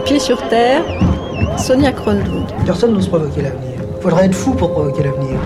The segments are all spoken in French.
Pieds sur terre, Sonia Kronlund. Personne n'ose provoquer l'avenir. Il faudrait être fou pour provoquer l'avenir.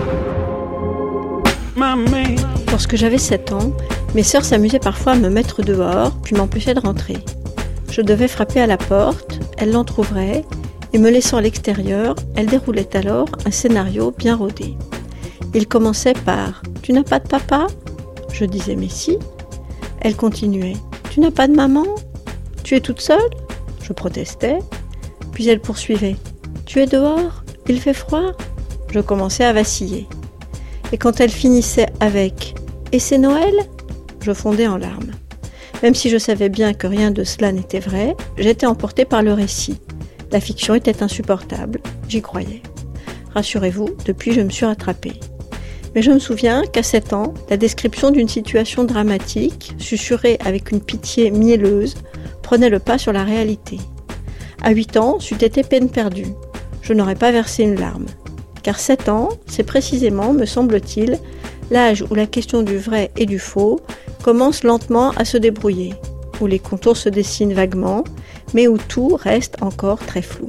Lorsque j'avais 7 ans, mes sœurs s'amusaient parfois à me mettre dehors, puis m'empêchaient de rentrer. Je devais frapper à la porte, elles l'entrouvraient, et me laissant à l'extérieur, elles déroulaient alors un scénario bien rodé. Il commençait par « Tu n'as pas de papa ?» Je disais « Mais si ». Elles continuaient « Tu n'as pas de maman ? Tu es toute seule ?» Je protestais. Puis elles poursuivaient « Tu es dehors ? Il fait froid ?» Je commençais à vaciller. Et quand elles finissaient avec « Et c'est Noël ?» je fondais en larmes. Même si je savais bien que rien de cela n'était vrai, j'étais emportée par le récit. La fiction était insupportable, j'y croyais. Rassurez-vous, depuis je me suis rattrapée. Mais je me souviens qu'à 7 ans, la description d'une situation dramatique, susurrée avec une pitié mielleuse, prenait le pas sur la réalité. À 8 ans, c'eût été peine perdue. Je n'aurais pas versé une larme. Car 7 ans, c'est précisément, me semble-t-il, l'âge où la question du vrai et du faux commence lentement à se débrouiller, où les contours se dessinent vaguement, mais où tout reste encore très flou.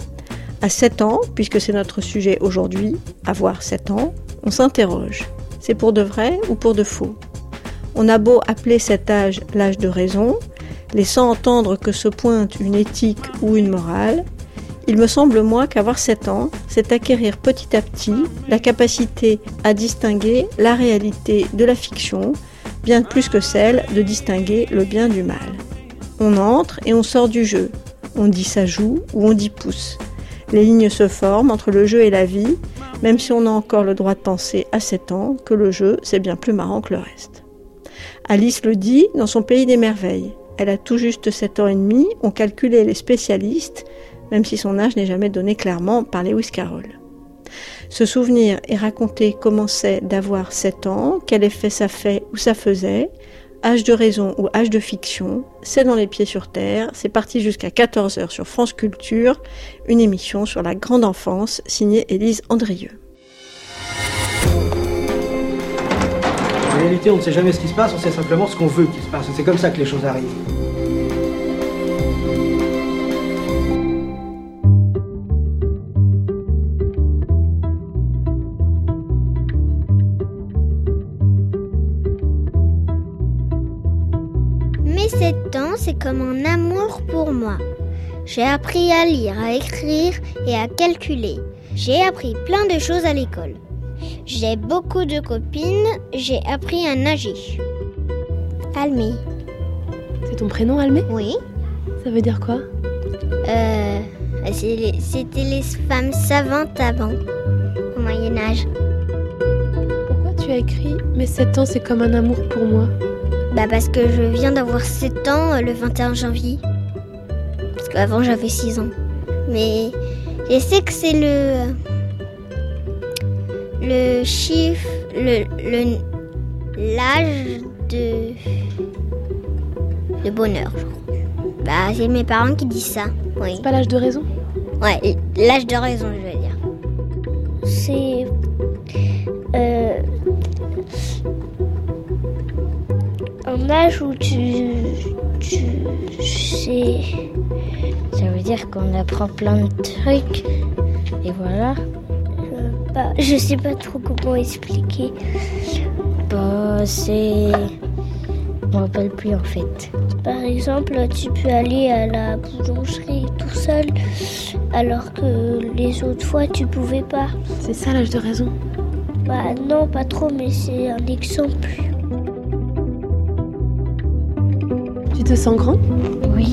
À 7 ans, puisque c'est notre sujet aujourd'hui, avoir 7 ans, on s'interroge. C'est pour de vrai ou pour de faux ? On a beau appeler cet âge l'âge de raison, laissant entendre que se pointe une éthique ou une morale, il me semble moi qu'avoir 7 ans, c'est acquérir petit à petit la capacité à distinguer la réalité de la fiction, bien plus que celle de distinguer le bien du mal. On entre et on sort du jeu. On dit ça joue ou on dit pousse. Les lignes se forment entre le jeu et la vie, même si on a encore le droit de penser à 7 ans que le jeu, c'est bien plus marrant que le reste. Alice le dit dans son Pays des merveilles. Elle a tout juste 7 ans et demi, ont calculé les spécialistes, même si son âge n'est jamais donné clairement par Lewis Carroll. Se souvenir et raconter comment c'est d'avoir 7 ans, quel effet ça fait ou ça faisait, âge de raison ou âge de fiction, c'est dans Les Pieds sur terre, c'est parti jusqu'à 14h sur France Culture, une émission sur la grande enfance signée Élise Andrieux. En réalité, on ne sait jamais ce qui se passe, on sait simplement ce qu'on veut qu'il se passe. C'est comme ça que les choses arrivent. Mes 7 ans, c'est comme un amour pour moi. J'ai appris à lire, à écrire et à calculer. J'ai appris plein de choses à l'école. J'ai beaucoup de copines, j'ai appris à nager. Almé. C'est ton prénom, Almé ? Oui. Ça veut dire quoi ? C'était les femmes savantes avant, au Moyen-Âge. Pourquoi tu as écrit « Mes 7 ans, c'est comme un amour pour moi » ? Parce que je viens d'avoir 7 ans le 21 janvier. Parce qu'avant j'avais 6 ans. Mais je sais que c'est le chiffre, l'âge de bonheur. C'est mes parents qui disent ça. Oui. C'est pas l'âge de raison ? Ouais, l'âge de raison, je veux dire. C'est un âge où tu sais. Ça veut dire qu'on apprend plein de trucs. Et voilà. Je sais pas trop comment expliquer. Je me rappelle plus en fait. Par exemple, tu peux aller à la boulangerie tout seul, alors que les autres fois tu pouvais pas. C'est ça l'âge de raison ? Non, pas trop, mais c'est un exemple. Tu te sens grand ? Oui.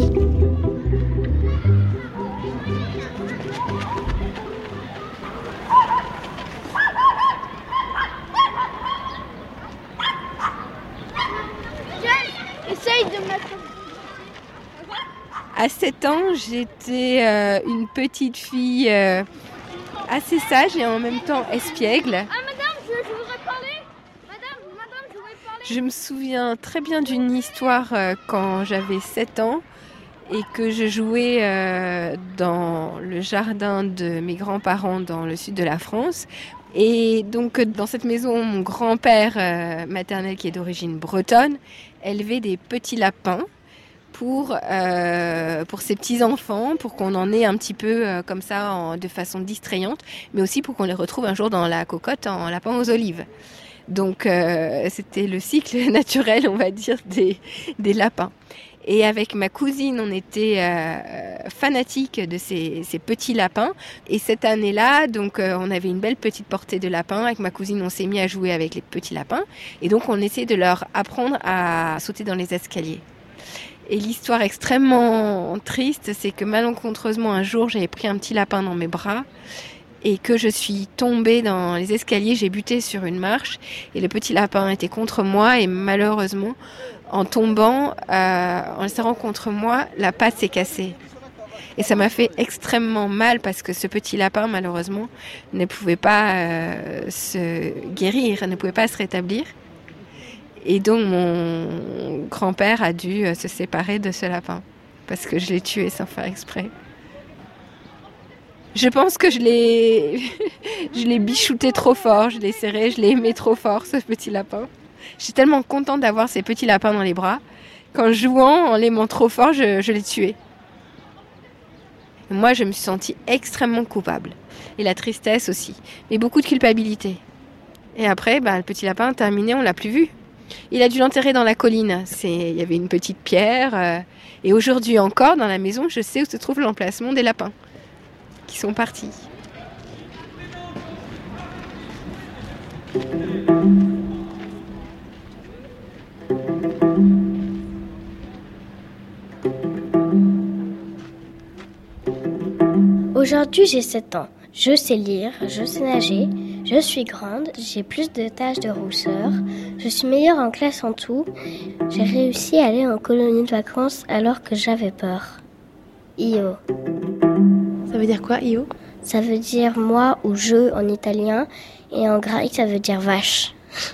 À 7 ans, j'étais une petite fille assez sage et en même temps espiègle. Madame, je voudrais parler. Madame, je voudrais parler. Je me souviens très bien d'une histoire quand j'avais 7 ans et que je jouais dans le jardin de mes grands-parents dans le sud de la France. Et donc dans cette maison, mon grand-père maternel qui est d'origine bretonne élevait des petits lapins pour ces petits-enfants, pour qu'on en ait un petit peu comme ça, de façon distrayante, mais aussi pour qu'on les retrouve un jour dans la cocotte en lapin aux olives. Donc c'était le cycle naturel, on va dire, des lapins. Et avec ma cousine, on était fanatiques de ces petits lapins. Et cette année-là, donc on avait une belle petite portée de lapins. Avec ma cousine, on s'est mis à jouer avec les petits lapins. Et donc on essayait de leur apprendre à sauter dans les escaliers. Et l'histoire extrêmement triste, c'est que malencontreusement, un jour, j'avais pris un petit lapin dans mes bras et que je suis tombée dans les escaliers, j'ai buté sur une marche et le petit lapin était contre moi et malheureusement, en tombant, en le serrant contre moi, la patte s'est cassée. Et ça m'a fait extrêmement mal parce que ce petit lapin, malheureusement, ne pouvait pas se guérir, ne pouvait pas se rétablir. Et donc mon grand-père a dû se séparer de ce lapin parce que je l'ai tué sans faire exprès. Je pense que je l'ai bichouté trop fort, je l'ai serré, je l'ai aimé trop fort, ce petit lapin. J'étais tellement contente d'avoir ces petits lapins dans les bras qu'en jouant, en l'aimant trop fort, je l'ai tué. Et moi, je me suis sentie extrêmement coupable. Et la tristesse aussi, mais beaucoup de culpabilité. Et après, le petit lapin terminé, on l'a plus vu. Il a dû l'enterrer dans la colline. Il y avait une petite pierre. Et aujourd'hui encore, dans la maison, je sais où se trouve l'emplacement des lapins qui sont partis. Aujourd'hui, j'ai 7 ans. Je sais lire, je sais nager, je suis grande, j'ai plus de taches de rousseur, je suis meilleure en classe en tout. J'ai réussi à aller en colonie de vacances alors que j'avais peur. Io. Ça veut dire quoi, Io? Ça veut dire moi ou je en italien et en grec ça veut dire vache.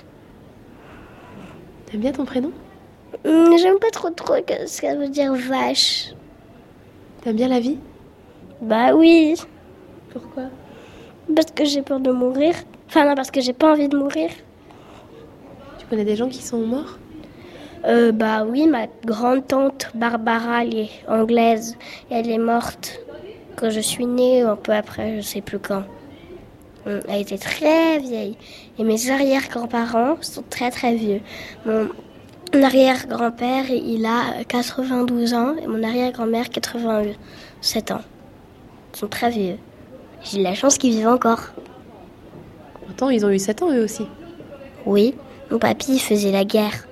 T'aimes bien ton prénom? J'aime pas trop que ça veut dire vache. T'aimes bien la vie? Bah oui. Pourquoi? Parce que j'ai peur de mourir. Enfin non, parce que j'ai pas envie de mourir. Tu connais des gens qui sont morts? Bah oui, ma grande-tante Barbara, elle est anglaise. Elle est morte quand je suis née, un peu après, je sais plus quand. Elle était très vieille. Et mes arrière-grands-parents sont très très vieux. Mon arrière-grand-père, il a 92 ans et mon arrière-grand-mère 87 ans. Ils sont très vieux. J'ai de la chance qu'ils vivent encore. Pourtant, ils ont eu 7 ans eux aussi. Oui, mon papy faisait la guerre.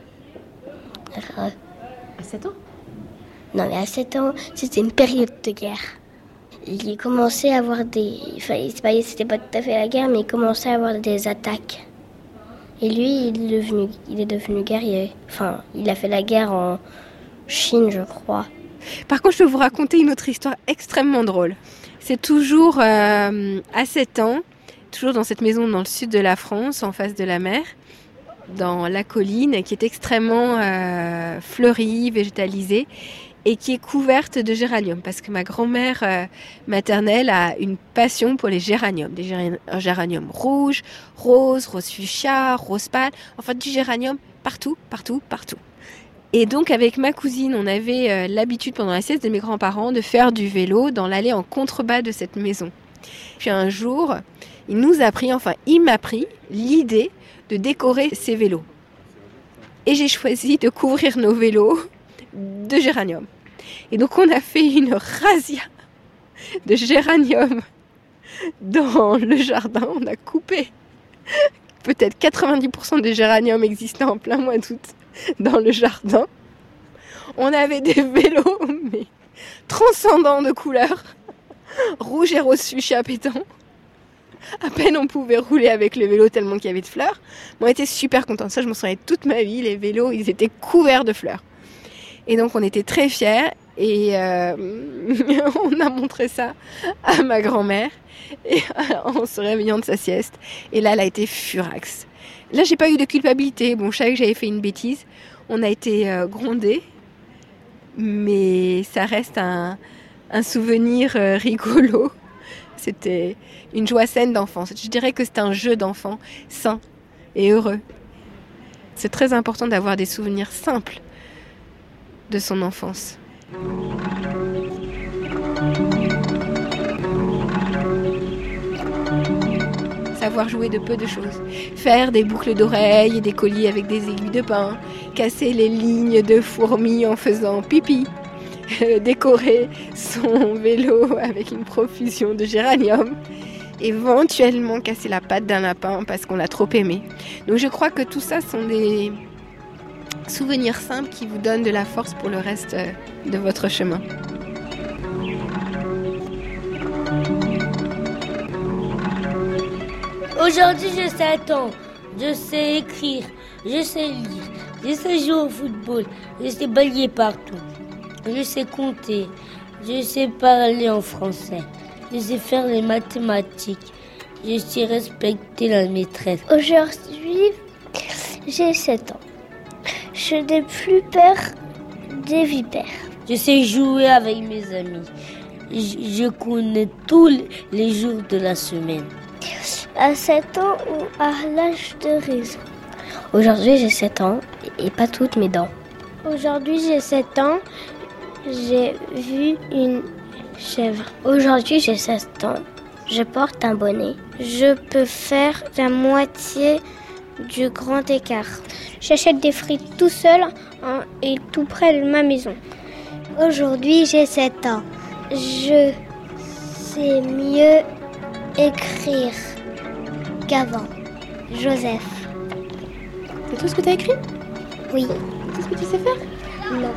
À 7 ans? Non, mais à 7 ans, c'était une période de guerre. Il commençait à avoir des... Enfin, c'était pas tout à fait la guerre, mais il commençait à avoir des attaques. Et lui, il est devenu guerrier. Enfin, il a fait la guerre en Chine, je crois. Par contre, je vais vous raconter une autre histoire extrêmement drôle. C'est toujours à 7 ans, toujours dans cette maison dans le sud de la France, en face de la mer, dans la colline, qui est extrêmement fleurie, végétalisée, et qui est couverte de géraniums, parce que ma grand-mère maternelle a une passion pour les géraniums, des géraniums rouges, roses, rose fuchsia, rose pâle, enfin du géranium partout, partout, partout. Et donc avec ma cousine, on avait l'habitude pendant la sieste de mes grands-parents de faire du vélo dans l'allée en contrebas de cette maison. Puis un jour, il m'a pris l'idée de décorer ces vélos. Et j'ai choisi de couvrir nos vélos de géranium. Et donc on a fait une razzia de géranium dans le jardin. On a coupé peut-être 90% des géraniums existants en plein mois d'août dans le jardin. On avait des vélos mais transcendants de couleurs, rouge et rose fuchsia pétant. À peine on pouvait rouler avec le vélo tellement qu'il y avait de fleurs. On était super contents. Ça, je m'en souviens toute ma vie. Les vélos, ils étaient couverts de fleurs. Et donc, on était très fiers. Et on a montré ça à ma grand-mère et en se réveillant de sa sieste. Et là, elle a été furax. Là, j'ai pas eu de culpabilité. Bon, je savais que j'avais fait une bêtise. On a été grondés. Mais ça reste un souvenir rigolo. C'était une joie saine d'enfance. Je dirais que c'est un jeu d'enfant sain et heureux. C'est très important d'avoir des souvenirs simples de son enfance. Savoir jouer de peu de choses. Faire des boucles d'oreilles et des colliers avec des aiguilles de pin. Casser les lignes de fourmis en faisant pipi. Décorer son vélo avec une profusion de géranium. Éventuellement casser la patte d'un lapin parce qu'on l'a trop aimé. Donc je crois que tout ça sont des souvenirs simples qui vous donnent de la force pour le reste de votre chemin. Aujourd'hui, j'ai 7 ans. Je sais écrire, je sais lire, je sais jouer au football, je sais balayer partout. Je sais compter, je sais parler en français, je sais faire les mathématiques, je sais respecter la maîtresse. Aujourd'hui, j'ai 7 ans. Je n'ai plus peur des vipères. Je sais jouer avec mes amis. Je connais tous les jours de la semaine. À 7 ans ou à l'âge de raison. Aujourd'hui, j'ai 7 ans et pas toutes mes dents. Aujourd'hui, j'ai 7 ans. J'ai vu une chèvre. Aujourd'hui, j'ai 16 ans. Je porte un bonnet. Je peux faire la moitié du grand écart. J'achète des frites tout seul et tout près de ma maison. Aujourd'hui, j'ai 7 ans. Je sais mieux écrire qu'avant. Joseph. C'est tout ce que tu as écrit? Oui. C'est tout ce que tu sais faire? Non.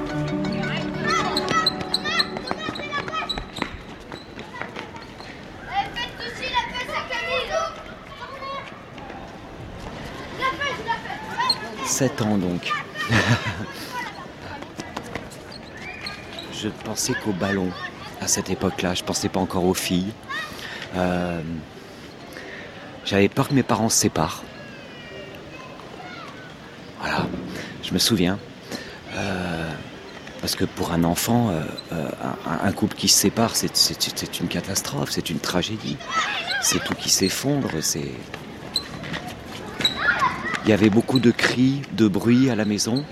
« 7 ans donc. Je pensais qu'au ballon à cette époque-là. Je pensais pas encore aux filles. J'avais peur que mes parents se séparent. Voilà, je me souviens. Parce que pour un enfant, un couple qui se sépare, c'est une catastrophe, c'est une tragédie. C'est tout qui s'effondre. Il y avait beaucoup de cris, de bruit à la maison.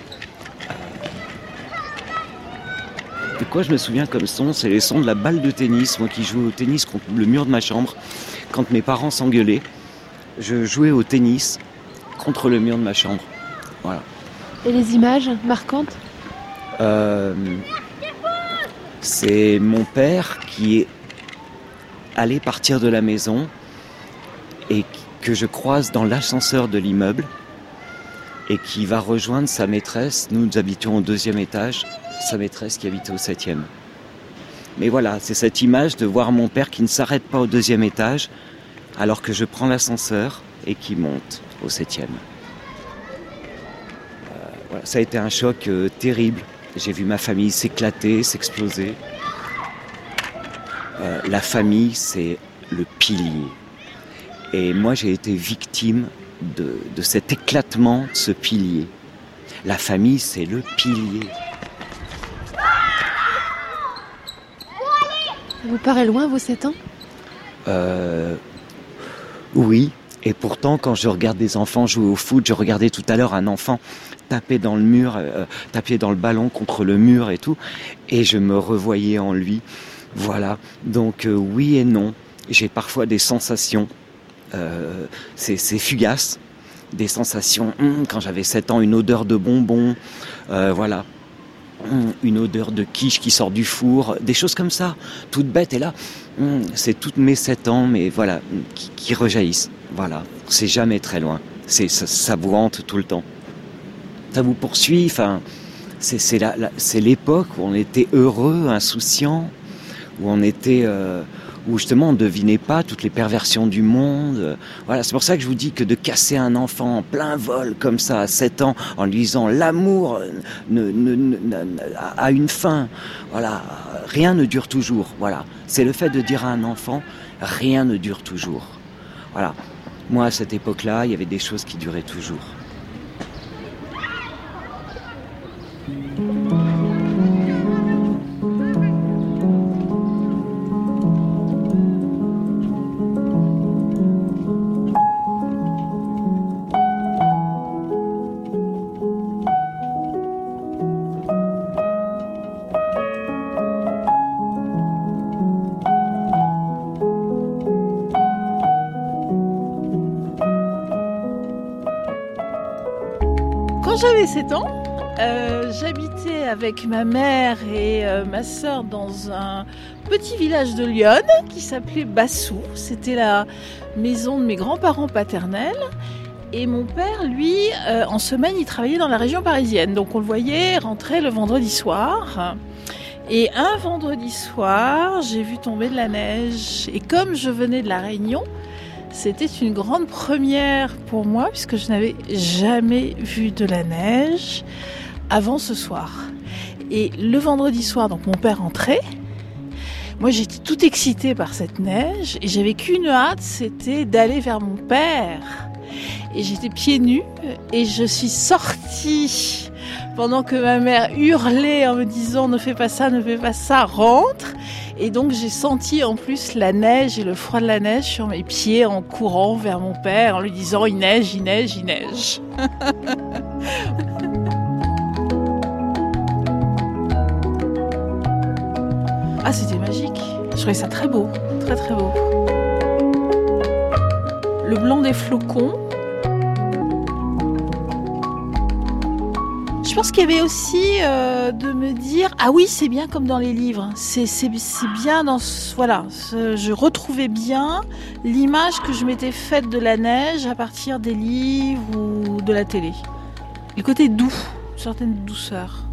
De quoi je me souviens comme son, c'est les sons de la balle de tennis. Moi qui jouais au tennis contre le mur de ma chambre, quand mes parents s'engueulaient, je jouais au tennis contre le mur de ma chambre. Voilà. Et les images marquantes? C'est mon père qui est allé partir de la maison et que je croise dans l'ascenseur de l'immeuble et qui va rejoindre sa maîtresse. Nous habitions au 2e étage, sa maîtresse qui habitait au 7e. Mais voilà, c'est cette image de voir mon père qui ne s'arrête pas au 2e étage alors que je prends l'ascenseur et qui monte au 7e. Voilà, ça a été un choc terrible. J'ai vu ma famille s'éclater, s'exploser. La famille, c'est le pilier. Et moi, j'ai été victime de cet éclatement de ce pilier. La famille, c'est le pilier. Ça vous paraît loin, vos 7 ans? Oui. Et pourtant, quand je regarde des enfants jouer au foot, je regardais tout à l'heure un enfant taper dans le mur, taper dans le ballon contre le mur et tout, et je me revoyais en lui. Voilà. Donc oui et non. J'ai parfois des sensations. C'est fugace, des sensations, quand j'avais 7 ans, une odeur de bonbons, voilà, une odeur de quiche qui sort du four, des choses comme ça, toutes bêtes, et là, c'est toutes mes 7 ans, mais voilà, qui rejaillissent, voilà, c'est jamais très loin, ça vous hante tout le temps, ça vous poursuit, enfin, c'est l'époque où on était heureux, insouciant, où on était... où justement on ne devinait pas toutes les perversions du monde. Voilà, c'est pour ça que je vous dis que de casser un enfant en plein vol comme ça à 7 ans en lui disant l'amour a une fin, voilà, rien ne dure toujours. Voilà, c'est le fait de dire à un enfant rien ne dure toujours. Voilà, moi à cette époque-là, il y avait des choses qui duraient toujours. j'avais 7 ans, j'habitais avec ma mère et ma sœur dans un petit village de Lyon qui s'appelait Bassou. C'était la maison de mes grands-parents paternels. Et mon père, lui, en semaine, il travaillait dans la région parisienne. Donc on le voyait rentrer le vendredi soir. Et un vendredi soir, j'ai vu tomber de la neige. Et comme je venais de La Réunion, c'était une grande première pour moi puisque je n'avais jamais vu de la neige avant ce soir. Et le vendredi soir, donc mon père rentrait. Moi, j'étais toute excitée par cette neige et j'avais qu'une hâte, c'était d'aller vers mon père. Et j'étais pieds nus et je suis sortie pendant que ma mère hurlait en me disant « Ne fais pas ça, rentre !» Et donc j'ai senti en plus la neige et le froid de la neige sur mes pieds en courant vers mon père en lui disant « Il neige, il neige, il neige !» Ah, c'était magique. Je trouvais ça très beau, très très beau. Le blanc des flocons. Je pense qu'il y avait aussi de me dire ah oui, c'est bien comme dans les livres, c'est bien dans voilà, je retrouvais bien l'image que je m'étais faite de la neige à partir des livres ou de la télé. Le côté doux, une certaine douceur.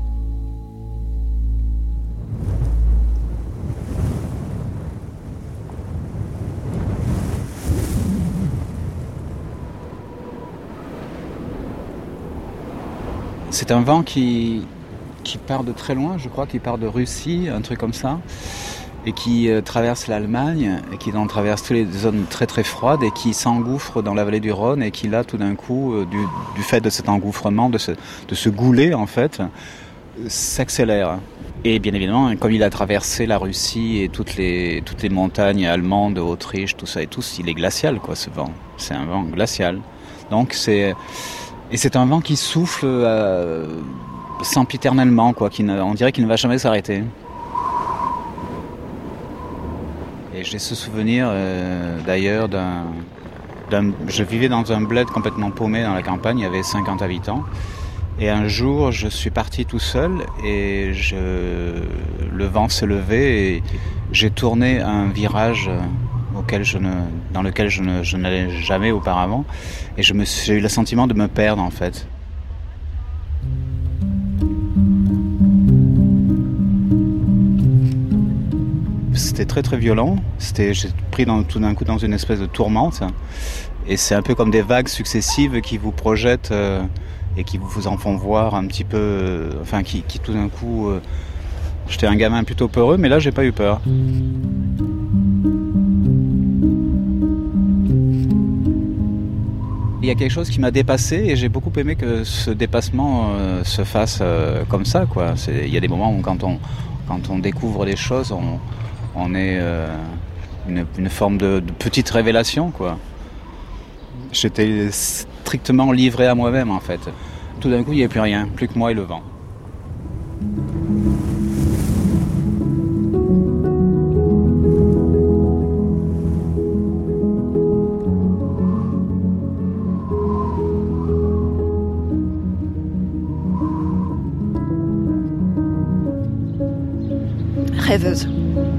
C'est un vent qui part de très loin, je crois, qui part de Russie, un truc comme ça, et qui traverse l'Allemagne, et qui traverse toutes les zones très très froides, et qui s'engouffre dans la vallée du Rhône, et qui là, tout d'un coup, du fait de cet engouffrement, de ce goulet, en fait, s'accélère. Et bien évidemment, comme il a traversé la Russie et toutes les montagnes allemandes, Autriche, tout ça et tout, il est glacial, quoi, ce vent. C'est un vent glacial. Donc c'est un vent qui souffle sempiternellement, quoi, on dirait qu'il ne va jamais s'arrêter. Et j'ai ce souvenir d'ailleurs je vivais dans un bled complètement paumé dans la campagne, il y avait 50 habitants. Et un jour, je suis parti tout seul et le vent s'est levé et j'ai tourné un virage dans lequel je n'allais jamais auparavant. Et j'ai eu le sentiment de me perdre, en fait. C'était très très violent. J'ai pris tout d'un coup dans une espèce de tourmente. Et c'est un peu comme des vagues successives qui vous projettent et qui vous en font voir un petit peu... qui tout d'un coup... J'étais un gamin plutôt peureux, mais là j'ai pas eu peur. Il y a quelque chose qui m'a dépassé et j'ai beaucoup aimé que ce dépassement se fasse comme ça, quoi. Il y a des moments où quand on découvre des choses, on est une forme de petite révélation, quoi. J'étais strictement livré à moi-même, en fait. Tout d'un coup, il n'y avait plus rien, plus que moi et le vent. Rêveuse.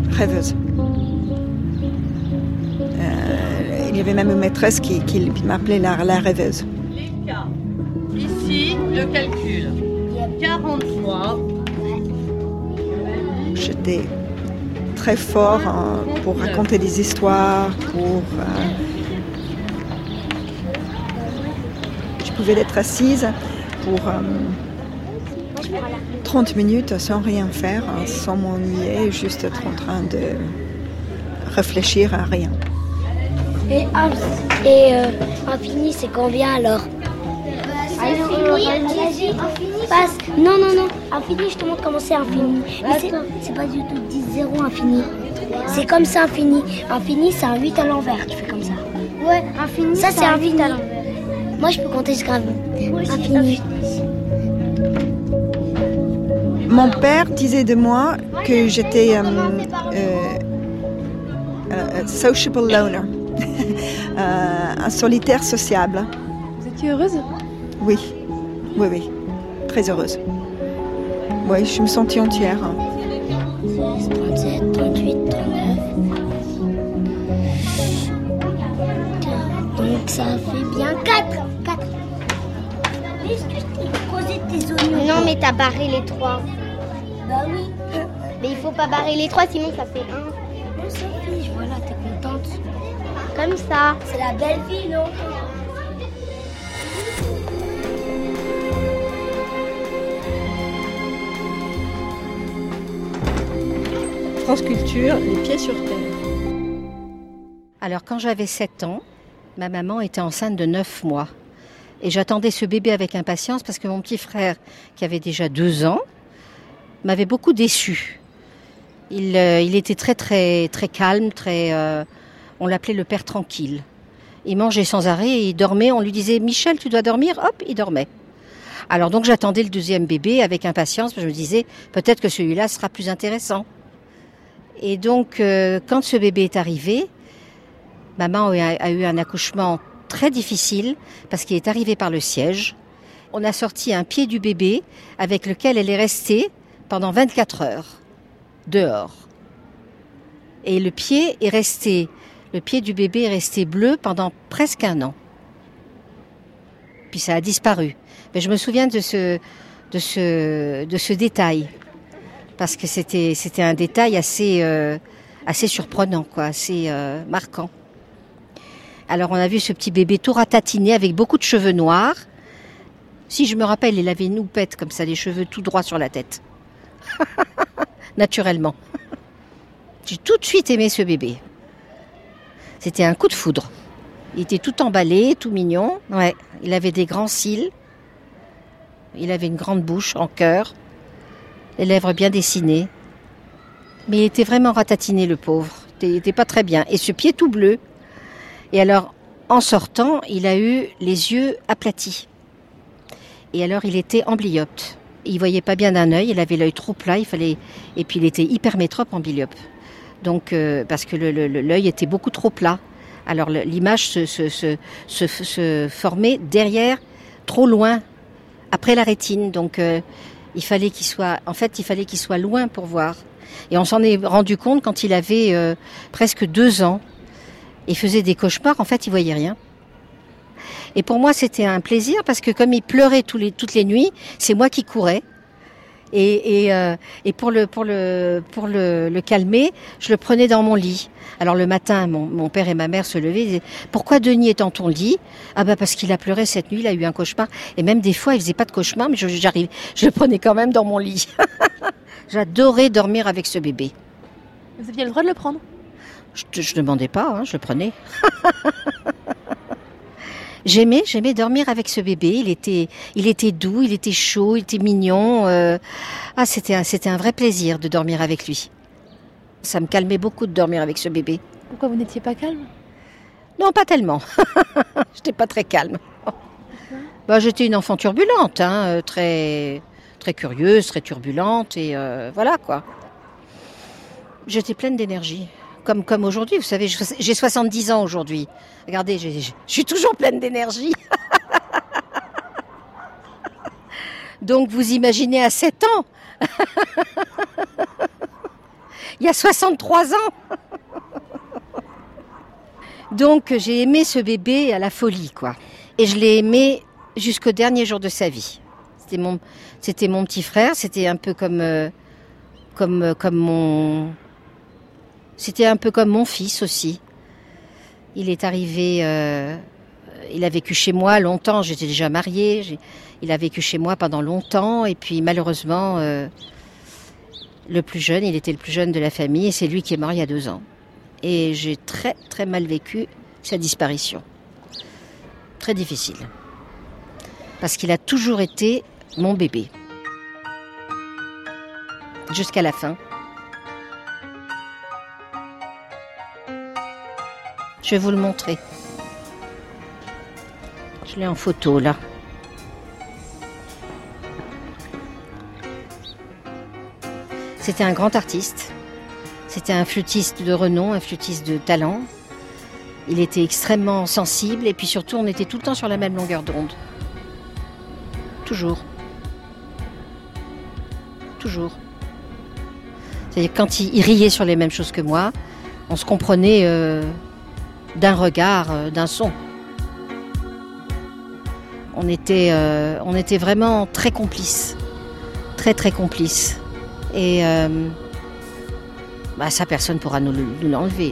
Il y avait même une maîtresse qui m'appelait la rêveuse. Les cas. Ici, le calcul. 43. J'étais très fort pour raconter des histoires, Je pouvais être assise pour 30 minutes sans rien faire, sans m'ennuyer, juste être en train de réfléchir à rien. Et infini, c'est combien alors? Non. Infini, je te montre comment c'est infini. Mais c'est pas du tout 10-0 infini. C'est comme ça infini. Infini, c'est un 8 à l'envers. Tu fais comme ça. Ouais, infini. Ça, c'est un 8 à l'envers. Moi, je peux compter jusqu'à infini. Mon père disait de moi que j'étais sociable loner, un solitaire sociable. Vous étiez heureuse? Oui, Oui, très heureuse. Oui, je me sentais entière. 37, 38, 39. Donc ça fait bien 4. Est-ce que tu as posé tes oignons? Non, mais t'as barré les 3. Bah oui. Mais il faut pas barrer les 3, sinon ça fait 1. Non, Sophie, voilà, t'es contente. Comme ça. C'est la belle vie, non? France Culture, les pieds sur terre. Alors quand j'avais 7 ans, ma maman était enceinte de 9 mois. Et j'attendais ce bébé avec impatience parce que mon petit frère, qui avait déjà 2 ans, m'avait beaucoup déçue. Il était très calme, on l'appelait le père tranquille. Il mangeait sans arrêt et il dormait. On lui disait « Michel, tu dois dormir ?» Hop, il dormait. Alors donc j'attendais le 2e bébé avec impatience. Je me disais peut-être que celui-là sera plus intéressant. Et donc quand ce bébé est arrivé, maman a eu un accouchement très difficile parce qu'il est arrivé par le siège. On a sorti un pied du bébé avec lequel elle est restée pendant 24 heures dehors. Et le pied du bébé est resté bleu pendant presque 1 an. Puis ça a disparu. Mais je me souviens de ce détail parce que c'était un détail assez surprenant, quoi, assez marquant. Alors on a vu ce petit bébé tout ratatiné avec beaucoup de cheveux noirs. Si je me rappelle, il avait une houppette comme ça, les cheveux tout droits sur la tête. Naturellement. J'ai tout de suite aimé ce bébé. C'était un coup de foudre. Il était tout emballé, tout mignon. Ouais, il avait des grands cils. Il avait une grande bouche en cœur. Les lèvres bien dessinées. Mais il était vraiment ratatiné, le pauvre. Il n'était pas très bien. Et ce pied tout bleu. Et alors, en sortant, il a eu les yeux aplatis. Et alors, il était amblyopte. Il voyait pas bien d'un œil, il avait l'œil trop plat, et puis il était hypermétrope amblyopte. Donc, parce que l'œil était beaucoup trop plat. Alors, l'image se formait derrière, trop loin, après la rétine. Donc, il fallait qu'il soit loin pour voir. Et on s'en est rendu compte quand il avait presque 2 ans. Il faisait des cauchemars, en fait, il voyait rien. Et pour moi, c'était un plaisir parce que comme il pleurait toutes les nuits, c'est moi qui courais. Et pour le calmer, je le prenais dans mon lit. Alors le matin, mon père et ma mère se levaient et disaient « Pourquoi Denis est dans ton lit ?» Ah bah parce qu'il a pleuré cette nuit, il a eu un cauchemar. Et même des fois, il faisait pas de cauchemar, mais je le prenais quand même dans mon lit. J'adorais dormir avec ce bébé. Vous aviez le droit de le prendre? Je demandais pas, hein, je le prenais. J'aimais dormir avec ce bébé. Il était doux, il était chaud, il était mignon. C'était un vrai plaisir de dormir avec lui. Ça me calmait beaucoup de dormir avec ce bébé. Pourquoi vous n'étiez pas calme? Non, pas tellement. J'étais pas très calme. J'étais une enfant turbulente, hein, très très curieuse, très turbulente et voilà quoi. J'étais pleine d'énergie. Comme aujourd'hui, vous savez, j'ai 70 ans aujourd'hui. Regardez, je suis toujours pleine d'énergie. Donc vous imaginez à 7 ans. Il y a 63 ans. Donc j'ai aimé ce bébé à la folie, quoi. Et je l'ai aimé jusqu'au dernier jour de sa vie. C'était mon petit frère, c'était un peu comme C'était un peu comme mon fils aussi. Il est arrivé, il a vécu chez moi longtemps, j'étais déjà mariée, il a vécu chez moi pendant longtemps et puis malheureusement, le plus jeune, il était le plus jeune de la famille et c'est lui qui est mort il y a 2 ans. Et j'ai très très mal vécu sa disparition. Très difficile. Parce qu'il a toujours été mon bébé. Jusqu'à la fin. Je vais vous le montrer. Je l'ai en photo là. C'était un grand artiste. C'était un flûtiste de renom, un flûtiste de talent. Il était extrêmement sensible et puis surtout on était tout le temps sur la même longueur d'onde. toujours. Toujours. C'est-à-dire quand il riait sur les mêmes choses que moi, on se comprenait d'un regard, d'un son. On était vraiment très complices. Très très complices. Et ça, personne ne pourra nous l'enlever.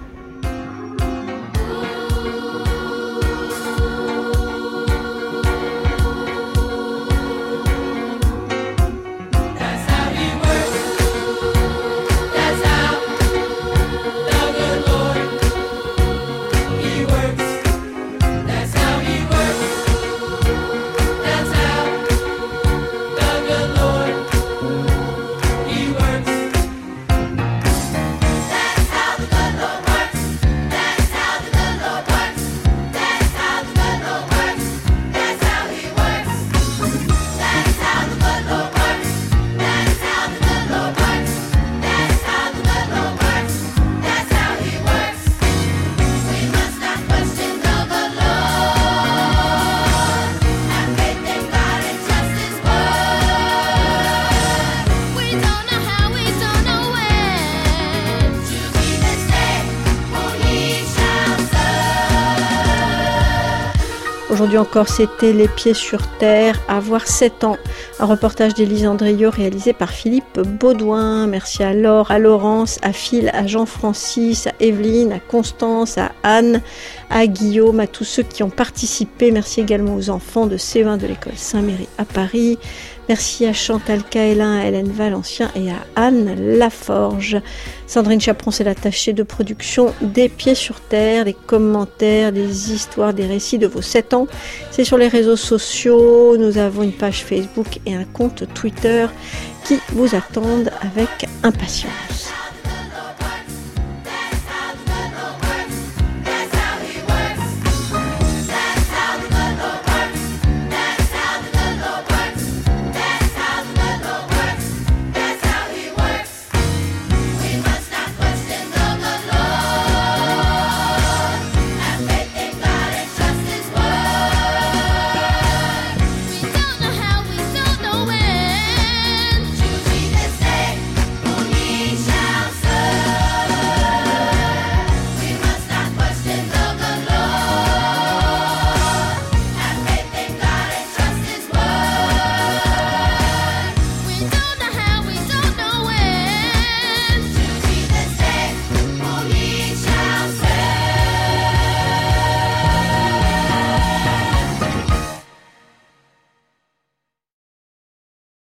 Aujourd'hui encore, c'était Les Pieds sur Terre, avoir 7 ans. Un reportage d'Élise Andrieux réalisé par Philippe Baudouin. Merci à Laure, à Laurence, à Phil, à Jean-Francis, à Evelyne, à Constance, à Anne, à Guillaume, à tous ceux qui ont participé. Merci également aux enfants de C20 de l'école Saint-Méry à Paris. Merci à Chantal Caélin, à Hélène Valencien et à Anne Laforge. Sandrine Chaperon, c'est l'attachée de production des Pieds sur Terre, des commentaires, des histoires, des récits de vos 7 ans. C'est sur les réseaux sociaux, nous avons une page Facebook et un compte Twitter qui vous attendent avec impatience.